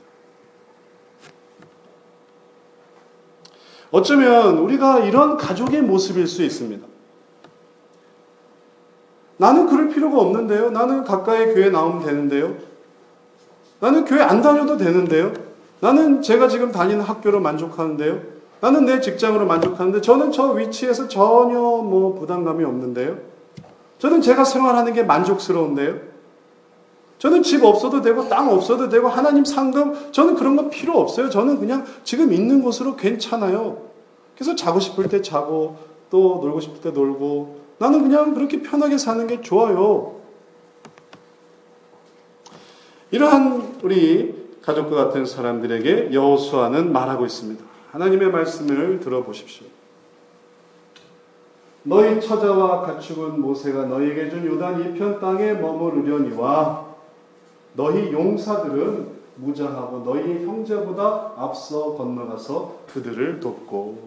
어쩌면 우리가 이런 가족의 모습일 수 있습니다. 나는 그럴 필요가 없는데요. 나는 가까이 교회 나오면 되는데요. 나는 교회 안 다녀도 되는데요. 나는 제가 지금 다니는 학교로 만족하는데요. 나는 내 직장으로 만족하는데 저는 저 위치에서 전혀 부담감이 없는데요. 저는 제가 생활하는 게 만족스러운데요. 저는 집 없어도 되고 땅 없어도 되고 하나님 상급 저는 그런 거 필요 없어요. 저는 그냥 지금 있는 곳으로 괜찮아요. 그래서 자고 싶을 때 자고 또 놀고 싶을 때 놀고 나는 그냥 그렇게 편하게 사는 게 좋아요. 이러한 우리 가족과 같은 사람들에게 여호수아는 말하고 있습니다. 하나님의 말씀을 들어보십시오. 너희 처자와 가축은 모세가 너희에게 준 요단 이편 땅에 머무르려니와 너희 용사들은 무장하고 너희 형제보다 앞서 건너가서 그들을 돕고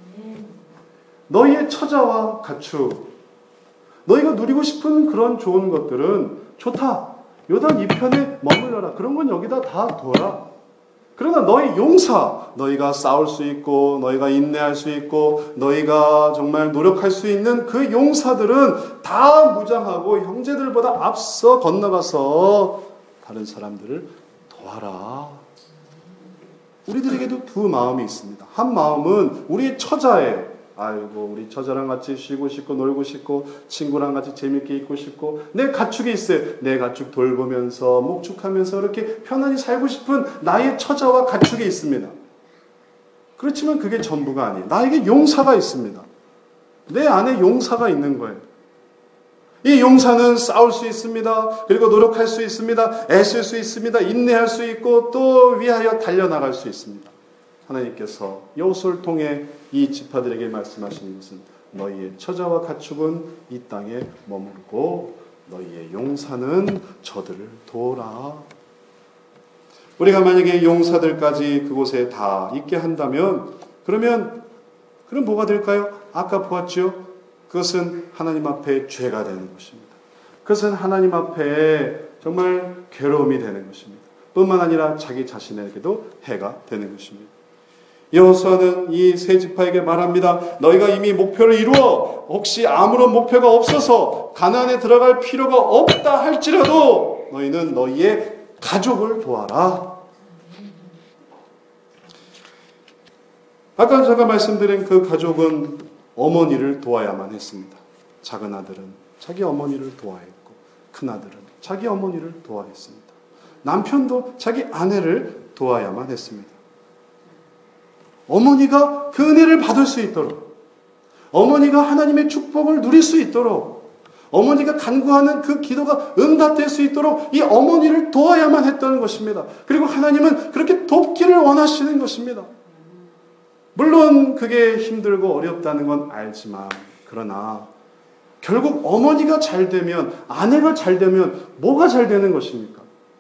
너희의 처자와 가축 너희가 누리고 싶은 그런 좋은 것들은 좋다. 요단 이편에 머물러라. 그런 건 여기다 다 둬라. 그러나 너희 용사, 너희가 싸울 수 있고 너희가 인내할 수 있고 너희가 정말 노력할 수 있는 그 용사들은 다 무장하고 형제들보다 앞서 건너가서 다른 사람들을 도와라. 우리들에게도 두 마음이 있습니다. 한 마음은 우리의 처자예요. 아이고 우리 처자랑 같이 쉬고 싶고 놀고 싶고 친구랑 같이 재밌게 있고 싶고 내 가축이 있어요. 내 가축 돌보면서 목축하면서 이렇게 편안히 살고 싶은 나의 처자와 가축이 있습니다. 그렇지만 그게 전부가 아니에요. 나에게 용사가 있습니다. 내 안에 용사가 있는 거예요. 이 용사는 싸울 수 있습니다. 그리고 노력할 수 있습니다. 애쓸 수 있습니다. 인내할 수 있고 또 위하여 달려나갈 수 있습니다. 하나님께서 여호수아를 통해 이 지파들에게 말씀하시는 것은 너희의 처자와 가축은 이 땅에 머무르고 너희의 용사는 저들을 도우라. 우리가 만약에 용사들까지 그곳에 다 있게 한다면 그럼 뭐가 될까요? 아까 보았죠? 그것은 하나님 앞에 죄가 되는 것입니다. 그것은 하나님 앞에 정말 괴로움이 되는 것입니다. 뿐만 아니라 자기 자신에게도 해가 되는 것입니다. 여호수아는 이 세 지파에게 말합니다. 너희가 이미 목표를 이루어 혹시 아무런 목표가 없어서 가나안에 들어갈 필요가 없다 할지라도 너희는 너희의 가족을 도와라. 아까 제가 말씀드린 그 가족은 어머니를 도와야만 했습니다. 작은 아들은 자기 어머니를 도와했고 큰 아들은 자기 어머니를 도와했습니다. 남편도 자기 아내를 도와야만 했습니다. 어머니가 그 은혜를 받을 수 있도록, 어머니가 하나님의 축복을 누릴 수 있도록, 어머니가 간구하는 그 기도가 응답될 수 있도록 이 어머니를 도와야만 했다는 것입니다. 그리고 하나님은 그렇게 돕기를 원하시는 것입니다. 물론 그게 힘들고 어렵다는 건 알지만, 그러나 결국 어머니가 잘 되면, 아내가 잘 되면 뭐가 잘 되는 것입니까?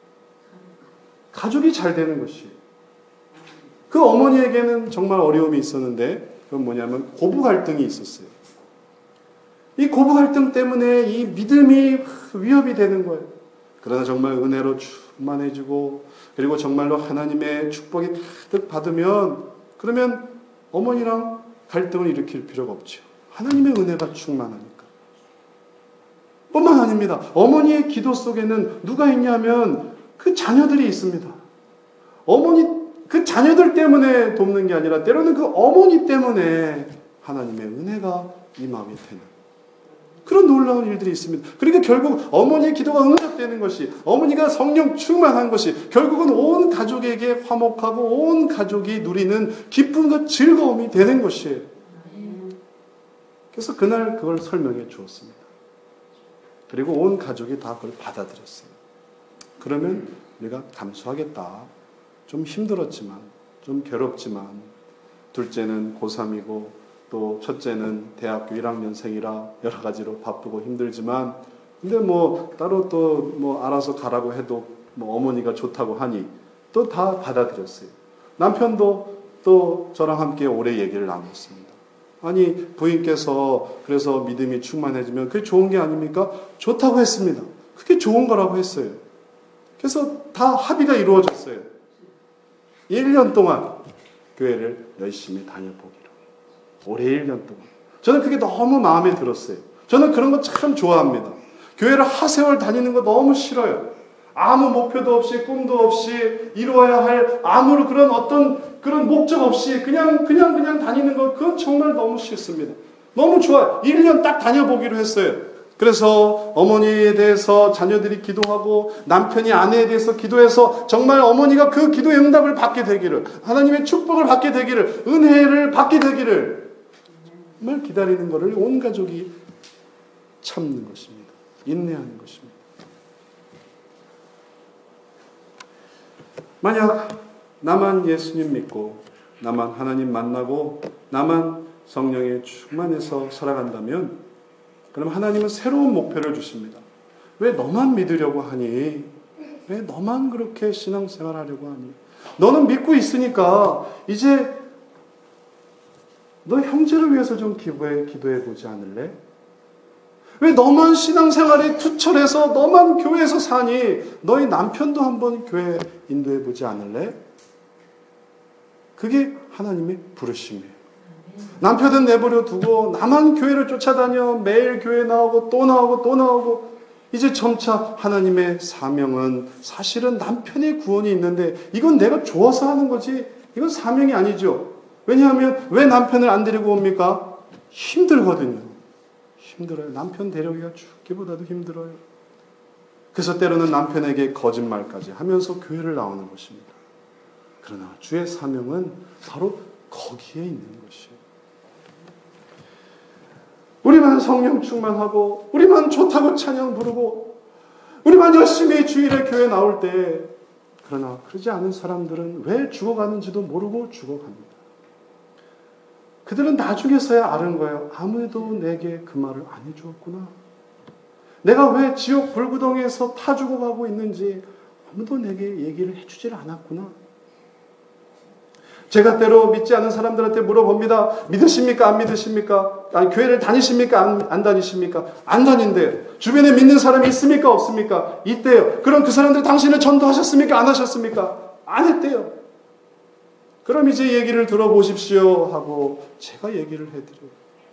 가족이 잘 되는 것이에요. 그 어머니에게는 정말 어려움이 있었는데 그건 뭐냐면 고부 갈등이 있었어요. 이 고부 갈등 때문에 이 믿음이 위협이 되는 거예요. 그러나 정말 은혜로 충만해지고 그리고 정말로 하나님의 축복이 가득 받으면 그러면 어머니랑 갈등을 일으킬 필요가 없죠. 하나님의 은혜가 충만하니까. 뿐만 아닙니다. 어머니의 기도 속에는 누가 있냐면 그 자녀들이 있습니다. 그 자녀들 때문에 돕는 게 아니라 때로는 그 어머니 때문에 하나님의 은혜가 임하게 되는 그런 놀라운 일들이 있습니다. 그러니까 결국 어머니의 기도가 응답되는 것이, 어머니가 성령 충만한 것이 결국은 온 가족에게 화목하고 온 가족이 누리는 기쁨과 즐거움이 되는 것이에요. 그래서 그날 그걸 설명해 주었습니다. 그리고 온 가족이 다 그걸 받아들였어요. 그러면 우리가 감수하겠다. 좀 힘들었지만, 좀 괴롭지만, 둘째는 고3이고 또 첫째는 대학교 1학년생이라 여러 가지로 바쁘고 힘들지만, 근데 따로 또 알아서 가라고 해도 어머니가 좋다고 하니 또 다 받아들였어요. 남편도 또 저랑 함께 오래 얘기를 나눴습니다. 아니, 부인께서 그래서 믿음이 충만해지면 그게 좋은 게 아닙니까? 좋다고 했습니다. 그게 좋은 거라고 했어요. 그래서 다 합의가 이루어졌어요. 1년 동안 교회를 열심히 다녀보기로. 올해 1년 동안. 저는 그게 너무 마음에 들었어요. 저는 그런 거 참 좋아합니다. 교회를 하세월 다니는 거 너무 싫어요. 아무 목표도 없이 꿈도 없이 이루어야 할 아무런 그런 목적 없이 그냥 다니는 거 그건 정말 너무 싫습니다. 너무 좋아요. 1년 딱 다녀보기로 했어요. 그래서 어머니에 대해서 자녀들이 기도하고 남편이 아내에 대해서 기도해서 정말 어머니가 그 기도의 응답을 받게 되기를, 하나님의 축복을 받게 되기를, 은혜를 받게 되기를 정말 기다리는 것을 온 가족이 참는 것입니다. 인내하는 것입니다. 만약 나만 예수님 믿고 나만 하나님 만나고 나만 성령에 충만해서 살아간다면 그럼 하나님은 새로운 목표를 주십니다. 왜 너만 믿으려고 하니? 왜 너만 그렇게 신앙생활 하려고 하니? 너는 믿고 있으니까 이제 너 형제를 위해서 좀 기도해 보지 않을래? 왜 너만 신앙생활에 투철해서 너만 교회에서 사니? 너희 남편도 한번 교회 인도해 보지 않을래? 그게 하나님의 부르심이에요. 남편은 내버려 두고 나만 교회를 쫓아다녀 매일 교회 나오고 또 나오고 이제 점차 하나님의 사명은 사실은 남편의 구원이 있는데 이건 내가 좋아서 하는 거지 이건 사명이 아니죠. 왜냐하면 왜 남편을 안 데리고 옵니까? 힘들거든요. 힘들어요. 남편 데려오기가 죽기보다도 힘들어요. 그래서 때로는 남편에게 거짓말까지 하면서 교회를 나오는 것입니다. 그러나 주의 사명은 바로 거기에 있는 것이에요. 우리만 성령 충만하고 우리만 좋다고 찬양 부르고 우리만 열심히 주일에 교회 나올 때 그러나 그러지 않은 사람들은 왜 죽어가는지도 모르고 죽어갑니다. 그들은 나중에서야 아는 거예요. 아무도 내게 그 말을 안 해주었구나. 내가 왜 지옥 불구덩이에서 타 죽어가고 있는지 아무도 내게 얘기를 해주질 않았구나. 제가 때로 믿지 않은 사람들한테 물어봅니다. 믿으십니까? 안 믿으십니까? 아니, 교회를 다니십니까? 안 다니십니까? 안 다닌대요. 주변에 믿는 사람이 있습니까? 없습니까? 있대요. 그럼 그 사람들 당신은 전도하셨습니까? 안 하셨습니까? 안 했대요. 그럼 이제 얘기를 들어보십시오 하고 제가 얘기를 해드려요.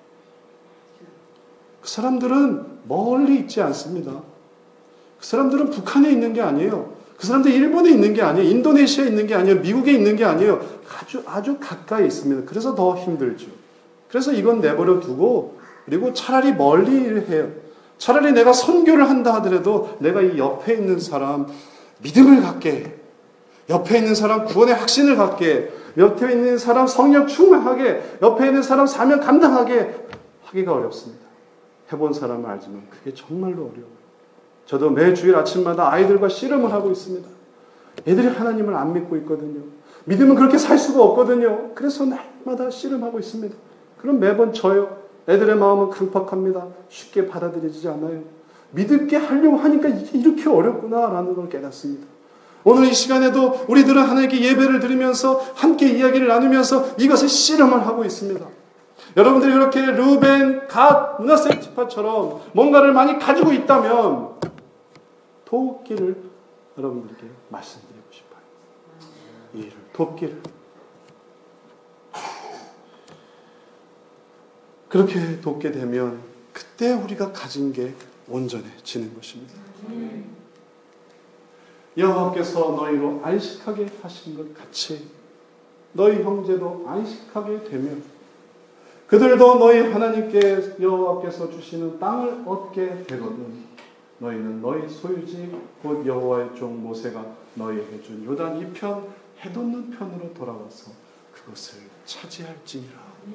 그 사람들은 멀리 있지 않습니다. 그 사람들은 북한에 있는 게 아니에요. 그 사람들 일본에 있는 게 아니에요. 인도네시아에 있는 게 아니에요. 미국에 있는 게 아니에요. 아주 가까이 있습니다. 그래서 더 힘들죠. 그래서 이건 내버려 두고 그리고 차라리 멀리 해요. 차라리 내가 선교를 한다 하더라도 내가 이 옆에 있는 사람 믿음을 갖게 해요. 옆에 있는 사람 구원의 확신을 갖게, 옆에 있는 사람 성령 충만하게, 옆에 있는 사람 사명 감당하게 하기가 어렵습니다. 해본 사람은 알지만 그게 정말로 어려워요. 저도 매 주일 아침마다 아이들과 씨름을 하고 있습니다. 애들이 하나님을 안 믿고 있거든요. 믿으면 그렇게 살 수가 없거든요. 그래서 날마다 씨름하고 있습니다. 그럼 매번 져요. 애들의 마음은 급박합니다. 쉽게 받아들이지 않아요. 믿게 하려고 하니까 이게 이렇게 어렵구나라는 걸 깨닫습니다. 오늘 이 시간에도 우리들은 하나님께 예배를 드리면서 함께 이야기를 나누면서 이것을 씨름을 하고 있습니다. 여러분들이 그렇게 르우벤, 갓, 므낫세 지파처럼 뭔가를 많이 가지고 있다면 돕기를 여러분들에게 말씀드리고 싶어요. 이 일을 돕기를. 그렇게 돕게 되면 그때 우리가 가진 게 온전해지는 것입니다. 여호와께서 너희로 안식하게 하신 것 같이 너희 형제도 안식하게 되면 그들도 너희 하나님께 여호와께서 주시는 땅을 얻게 되거든 너희는 너희 소유지 곧 여호와의 종 모세가 너희에게 준 요단 이편 해돋는 편으로 돌아와서 그것을 차지할지니라.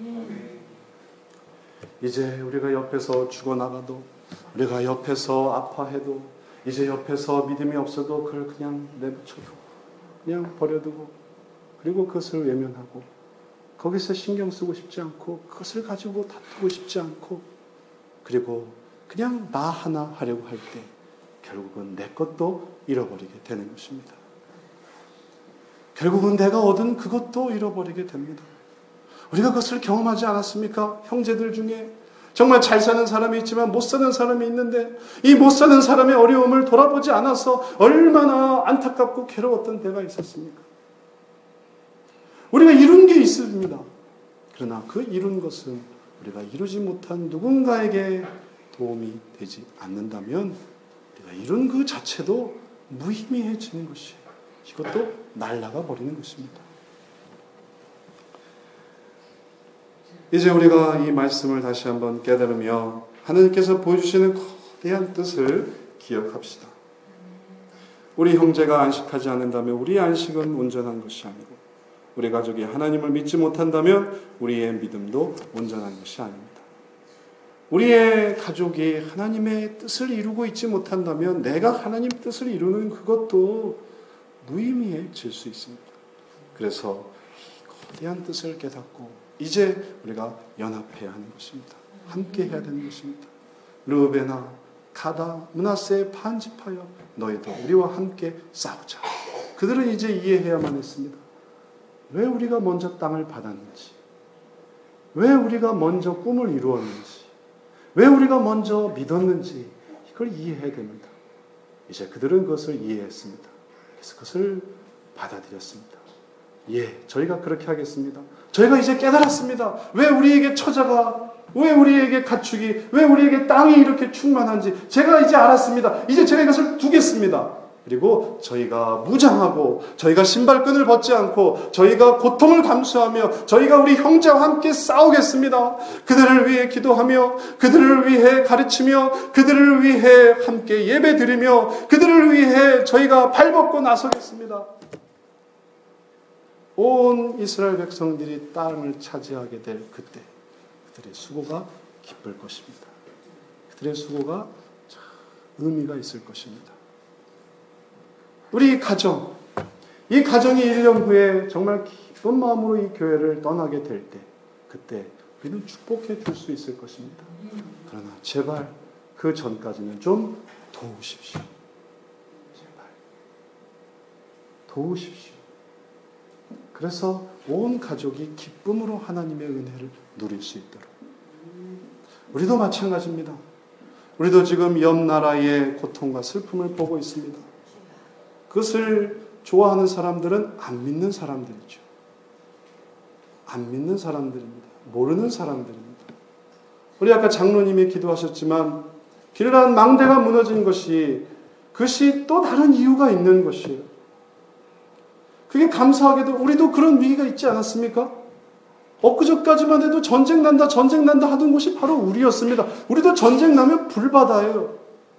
이제 우리가 옆에서 죽어나가도 우리가 옆에서 아파해도 이제 옆에서 믿음이 없어도 그걸 그냥 내버려둬. 그냥 버려두고 그리고 그것을 외면하고 거기서 신경 쓰고 싶지 않고 그것을 가지고 다투고 싶지 않고 그리고 그냥 나 하나 하려고 할 때 결국은 내 것도 잃어버리게 되는 것입니다. 결국은 내가 얻은 그것도 잃어버리게 됩니다. 우리가 그것을 경험하지 않았습니까? 형제들 중에 정말 잘 사는 사람이 있지만 못 사는 사람이 있는데 이 못 사는 사람의 어려움을 돌아보지 않아서 얼마나 안타깝고 괴로웠던 때가 있었습니까? 우리가 이룬 게 있습니다. 그러나 그 이룬 것은 우리가 이루지 못한 누군가에게 도움이 되지 않는다면 우리가 이룬 그 자체도 무의미해지는 것이에요. 이것도 날아가 버리는 것입니다. 이제 우리가 이 말씀을 다시 한번 깨달으며 하나님께서 보여주시는 거대한 뜻을 기억합시다. 우리 형제가 안식하지 않는다면 우리의 안식은 온전한 것이 아니고 우리 가족이 하나님을 믿지 못한다면 우리의 믿음도 온전한 것이 아닙니다. 우리의 가족이 하나님의 뜻을 이루고 있지 못한다면 내가 하나님 뜻을 이루는 그것도 무의미해질 수 있습니다. 그래서 거대한 뜻을 깨닫고 이제 우리가 연합해야 하는 것입니다. 함께 해야 되는 것입니다. 르우벤아, 가다, 므낫세 반집하여 너희도 우리와 함께 싸우자. 그들은 이제 이해해야만 했습니다. 왜 우리가 먼저 땅을 받았는지, 왜 우리가 먼저 꿈을 이루었는지, 왜 우리가 먼저 믿었는지 이걸 이해해야 됩니다. 이제 그들은 그것을 이해했습니다. 그래서 그것을 받아들였습니다. 예, 저희가 그렇게 하겠습니다. 저희가 이제 깨달았습니다. 왜 우리에게 처자가, 왜 우리에게 가축이, 왜 우리에게 땅이 이렇게 충만한지 제가 이제 알았습니다. 이제 제가 이것을 두겠습니다. 그리고 저희가 무장하고 저희가 신발끈을 벗지 않고 저희가 고통을 감수하며 저희가 우리 형제와 함께 싸우겠습니다. 그들을 위해 기도하며 그들을 위해 가르치며 그들을 위해 함께 예배드리며 그들을 위해 저희가 발벗고 나서겠습니다. 온 이스라엘 백성들이 땅을 차지하게 될 그때 그들의 수고가 기쁠 것입니다. 그들의 수고가 참 의미가 있을 것입니다. 우리 가정, 이 가정이 1년 후에 정말 기쁜 마음으로 이 교회를 떠나게 될 때, 그때 우리는 축복해 줄 수 있을 것입니다. 그러나 제발 그 전까지는 좀 도우십시오. 제발 도우십시오. 그래서 온 가족이 기쁨으로 하나님의 은혜를 누릴 수 있도록. 우리도 마찬가지입니다. 우리도 지금 옆 나라의 고통과 슬픔을 보고 있습니다. 그것을 좋아하는 사람들은 안 믿는 사람들이죠. 안 믿는 사람들입니다. 모르는 사람들입니다. 우리 아까 장로님이 기도하셨지만 길란 망대가 무너진 그것이 또 다른 이유가 있는 것이에요. 그게 감사하게도 우리도 그런 위기가 있지 않았습니까? 엊그저까지만 해도 전쟁 난다 하던 곳이 바로 우리였습니다. 우리도 전쟁 나면 불바다예요.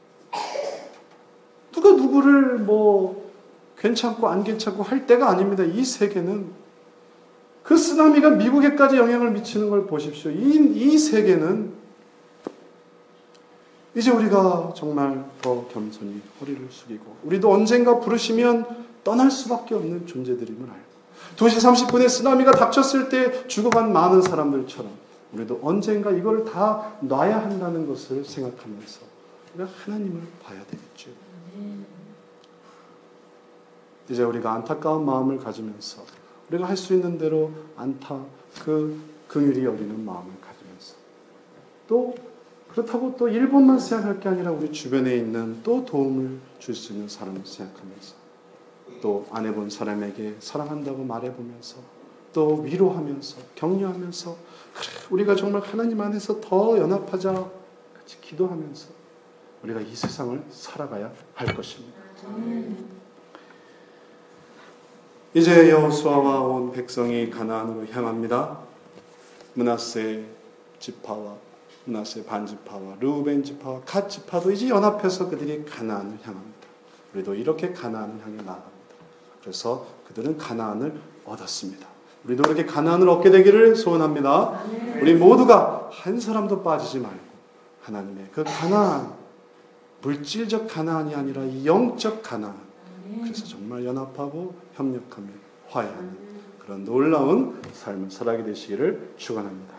누가 누구를 괜찮고 안 괜찮고 할 때가 아닙니다. 이 세계는 그 쓰나미가 미국에까지 영향을 미치는 걸 보십시오. 이 세계는 이제 우리가 정말 더 겸손히 허리를 숙이고 우리도 언젠가 부르시면 떠날 수밖에 없는 존재들임을 알고 2시 30분에 쓰나미가 닥쳤을 때 죽어간 많은 사람들처럼 우리도 언젠가 이걸 다 놔야 한다는 것을 생각하면서 우리가 하나님을 봐야 되겠죠. 이제 우리가 안타까운 마음을 가지면서 우리가 할 수 있는 대로 긍휼히 여기는 마음을 가지면서 또 그렇다고 또 일본만 생각할 게 아니라 우리 주변에 있는 또 도움을 줄 수 있는 사람을 생각하면서 또 안 해본 사람에게 사랑한다고 말해보면서 또 위로하면서 격려하면서 그래 우리가 정말 하나님 안에서 더 연합하자 같이 기도하면서 우리가 이 세상을 살아가야 할 것입니다. 이제 여호수아와 온 백성이 가나안으로 향합니다. 므낫세 지파와 므낫세 반지파와 르우벤 지파와 갓 지파도 이제 연합해서 그들이 가나안을 향합니다. 우리도 이렇게 가나안을 향해 나아갑니다. 그래서 그들은 가나안을 얻었습니다. 우리도 이렇게 가나안을 얻게 되기를 소원합니다. 우리 모두가 한 사람도 빠지지 말고 하나님의 그 가나안, 물질적 가나안이 아니라 영적 가나안, 그래서 정말 연합하고 협력하며 화해하는 그런 놀라운 삶을 살아가게 되시기를 축원합니다.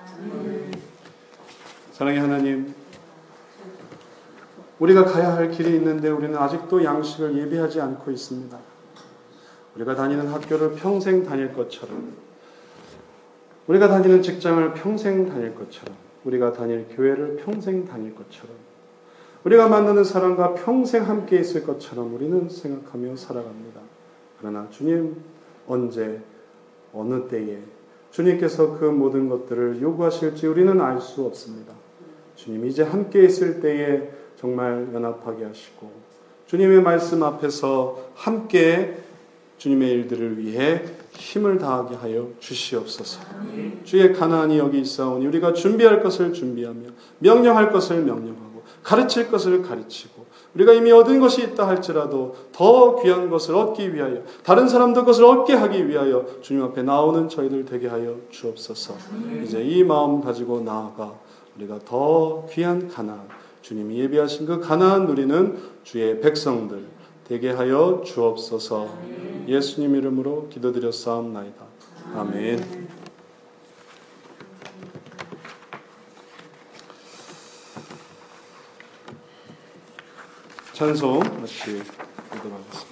사랑의 하나님, 우리가 가야 할 길이 있는데 우리는 아직도 양식을 예비하지 않고 있습니다. 우리가 다니는 학교를 평생 다닐 것처럼, 우리가 다니는 직장을 평생 다닐 것처럼, 우리가 다닐 교회를 평생 다닐 것처럼, 우리가 만나는 사람과 평생 함께 있을 것처럼 우리는 생각하며 살아갑니다. 그러나 주님, 언제, 어느 때에 주님께서 그 모든 것들을 요구하실지 우리는 알 수 없습니다. 주님, 이제 함께 있을 때에 정말 연합하게 하시고 주님의 말씀 앞에서 함께 주님의 일들을 위해 힘을 다하게 하여 주시옵소서. 주의 가나안이 여기 있사오니 우리가 준비할 것을 준비하며 명령할 것을 명령하고 가르칠 것을 가르치고 우리가 이미 얻은 것이 있다 할지라도 더 귀한 것을 얻기 위하여 다른 사람도 그것을 얻게 하기 위하여 주님 앞에 나오는 저희들 되게 하여 주옵소서. 이제 이 마음 가지고 나아가 우리가 더 귀한 가나안, 주님이 예비하신 그 가나안 누리는 주의 백성들 되게 하여 주옵소서. 예수님 이름으로 기도드렸사옵나이다. 아멘. 찬송 같이 읽도록 하겠습니다.